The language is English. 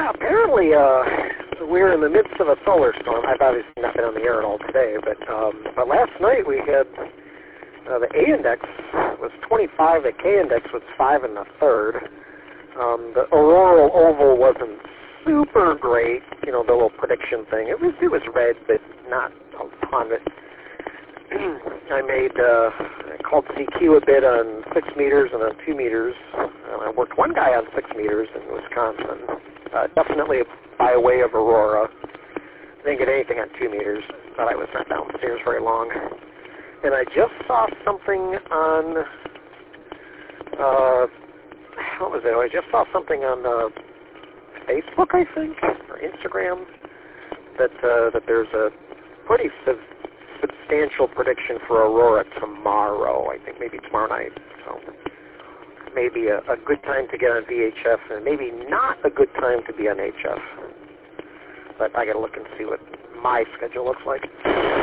Yeah, apparently we're in the midst of a solar storm. I've obviously not been on the air at all today, but last night we had the A index was 25, the K index was 5 1/3. The auroral oval wasn't super great, the little prediction thing. It was red, but not a ton. I called CQ a bit on 6 meters and on 2 meters. I worked one guy on 6 meters in Wisconsin, definitely by way of aurora. Didn't get anything on 2 meters. Thought I was not downstairs very long. And I just saw something on, what was it? I just saw something on Facebook, I think, or Instagram, that there's a pretty substantial prediction for aurora tomorrow. I think maybe tomorrow night. So maybe a good time to get on VHF, and maybe not a good time to be on HF. But I got to look and see what my schedule looks like.